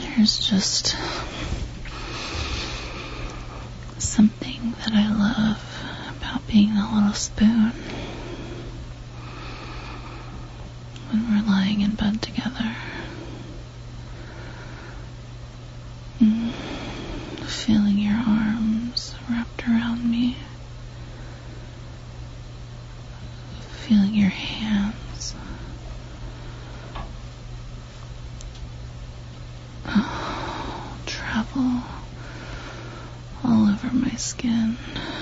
There's just something that I love about being a little spoon. When we're lying in bed together, feeling your arms wrapped around me, feeling your hands travel all over my skin.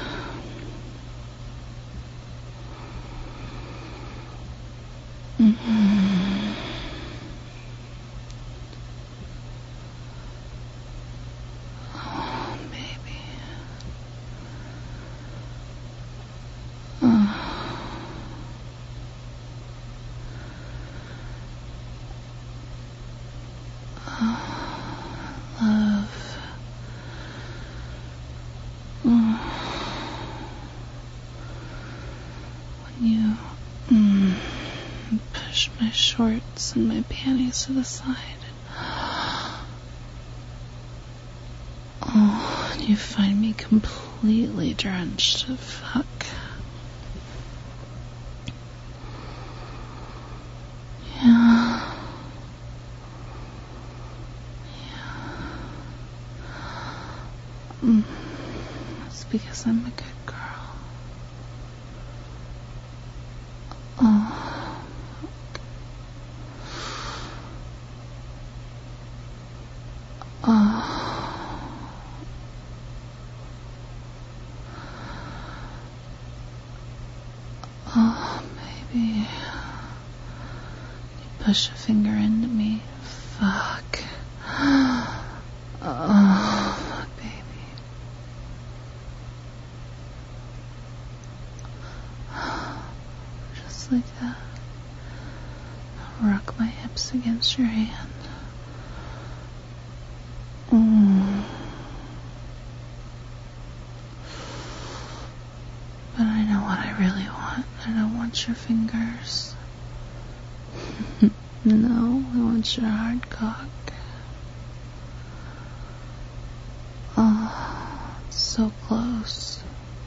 Oh, baby. Love. When you push my shorts and my panties to the side. Oh, and you find me completely drenched. Fuck. Yeah. That's because I'm a good girl. Oh. Oh, baby. You push a finger into me. Fuck. Oh, baby. Just like that. I'll rock my hips against your hand. But I know what I really want. I don't want your fingers. No, I want your hard cock. Oh, it's so close.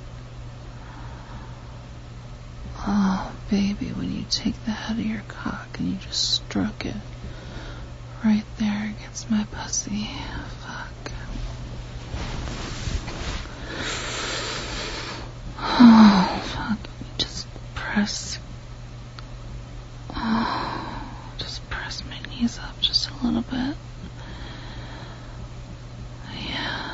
Oh, baby, when you take the head of your cock and you just stroke it right there against my pussy. Fuck. Oh, fuck. You just press. Oh, just press my knees up just a little bit. Yeah.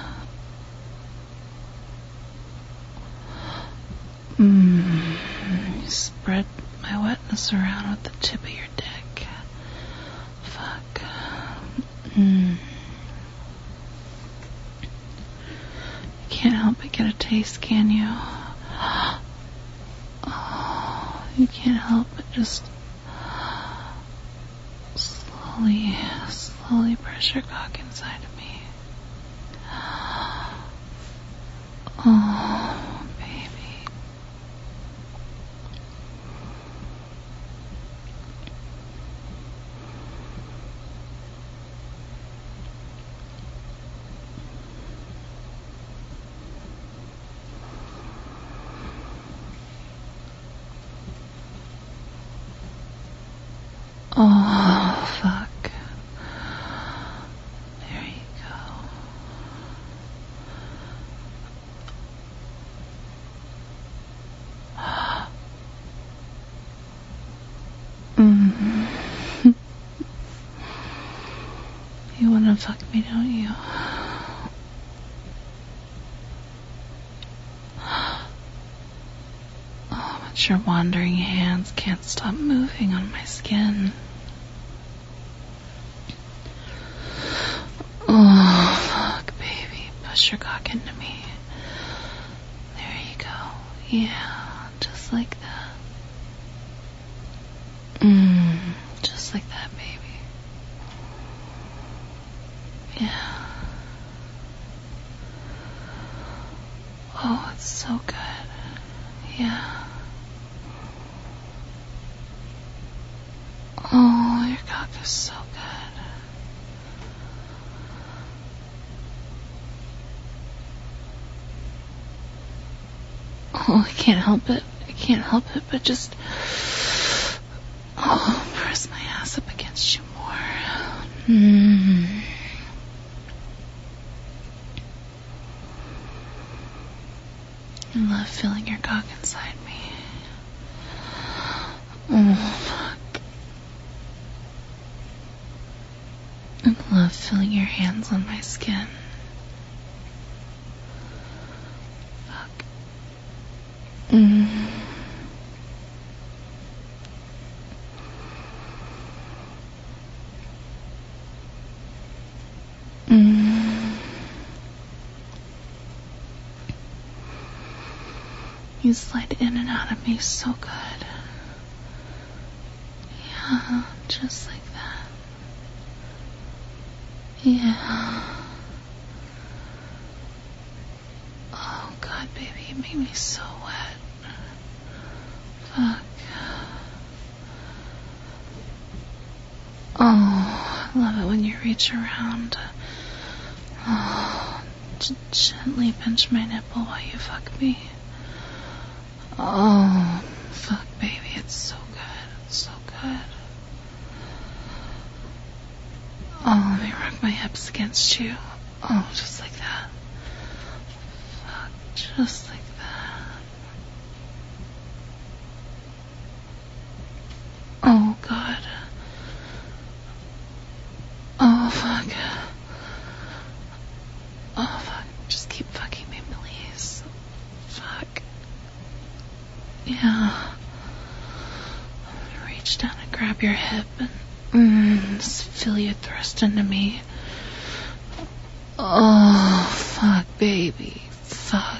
You spread my wetness around with the tip of your dick. Fuck. You can't help but get a taste, can you? Oh, you can't help but just slowly press your cock inside of me. Oh, baby. Oh, fuck. There you go. You wanna fuck me, don't you? Oh, but your wandering hands can't stop moving on my skin. Oh, fuck, baby. Push your cock into me. There you go. Yeah, just like that. Just like that, baby. Yeah. Oh, it's so good. Yeah. Oh, your cock is so good. Oh, I can't help it. But just... Oh, press my ass up against you more. I love feeling your cock inside me. Oh, fuck. I love feeling your hands on my skin. Fuck. You slide in and out of me so good. Yeah, just like that. Yeah. Oh God, baby, you made me so wet. Fuck. Oh, I love it when you reach around. Oh, gently pinch my nipple while you fuck me. Oh, fuck, baby, it's so good. It's so good. Oh, let me rock my hips against you. Oh, just like that. Fuck, just like that. Oh, God. Oh, fuck. Oh, fuck. Just keep fucking me, please. Fuck. Yeah. I'm gonna reach down and grab your hip and just feel you thrust into me. Oh, fuck, baby. Fuck.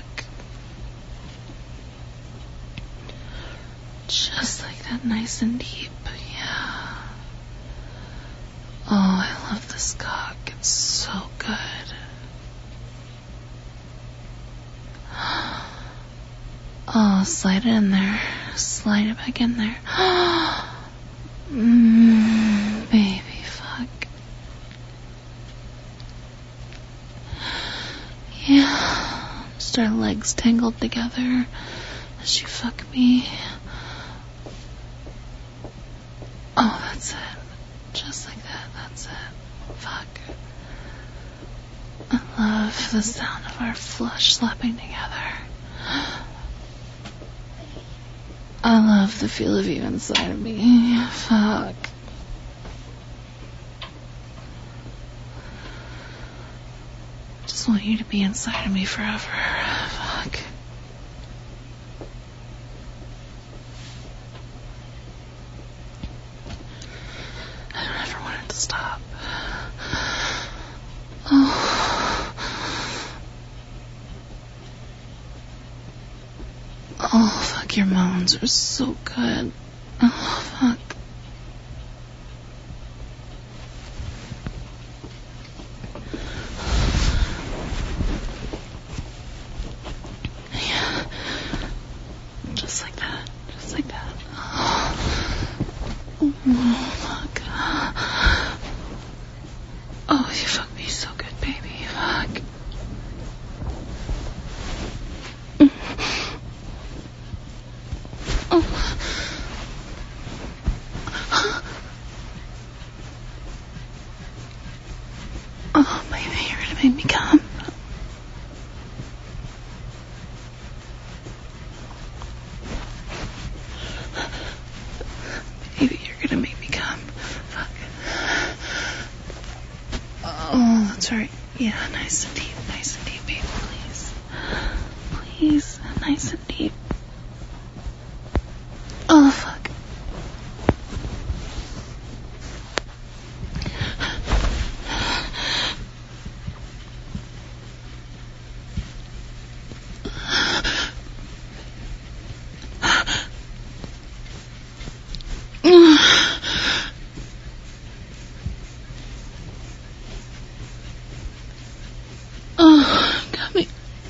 Just like that, nice and deep. Yeah. Oh, I love this cock. It's so good. Oh, slide it in there. Slide it back in there. Baby, fuck. Yeah. Just our legs tangled together as you fuck me. Oh, that's it. Just like that. That's it. Fuck. I love the sound of our flesh slapping together. I love the feel of you inside of me. Fuck. Just want you to be inside of me forever. Fuck. I don't ever want it to stop. Oh, fuck, your moans are so good. Oh, fuck. Yeah. Just like that. Just like that. Oh, fuck. Oh, you fuck me so good, baby. Fuck. Oh, baby, you're gonna make me come. Baby, you're gonna make me come. Fuck. Oh, that's right. Yeah, nice and deep, baby, please. Please, nice and deep. Oh, fuck. Oh, got me.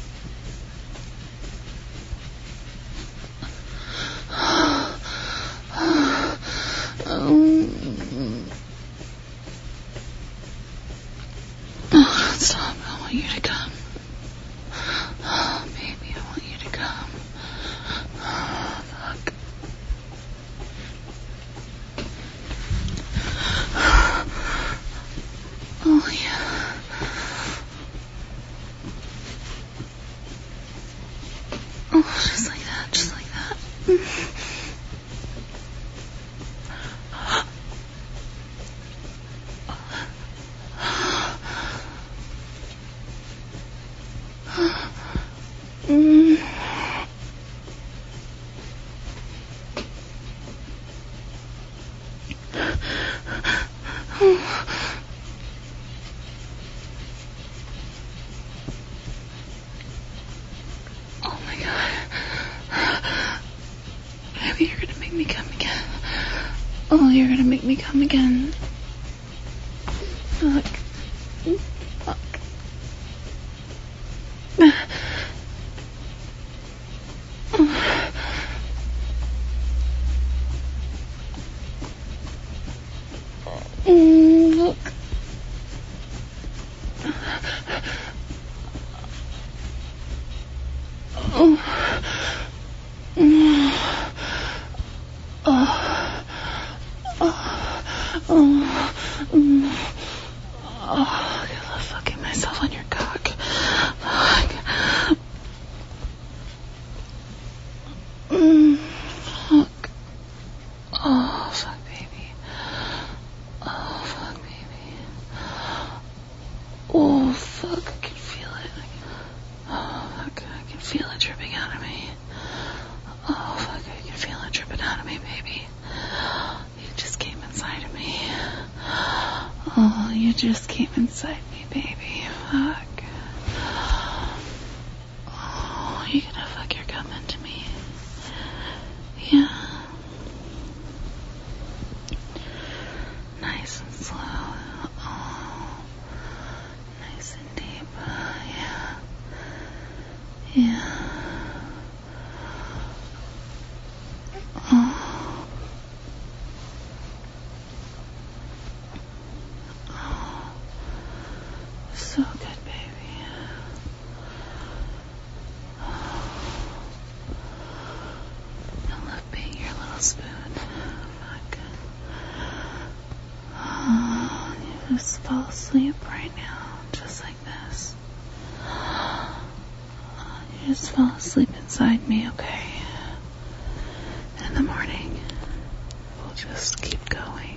Oh, stop. I want you to come. Oh, baby, I want you to come. Oh, you're gonna make me come again. Fuck. Fuck. Look. I love fucking myself on your cock. Fuck. Fuck. Oh, fuck, baby. Oh, fuck, baby. Oh, fuck, I can feel it. Oh, fuck, I can feel it dripping out of me. Oh, fuck, I can feel it dripping out of me, baby. You just came inside of me. Oh, you just came inside me, baby. Fuck. Oh, you gonna fuck your cum into me? Yeah. Nice and slow. Oh. Nice and deep. Yeah. Yeah. Oh. So good, baby. I love being your little spoon. Fuck. Oh, you just fall asleep right now, just like this. You just fall asleep inside me, okay? In the morning, we'll just keep going.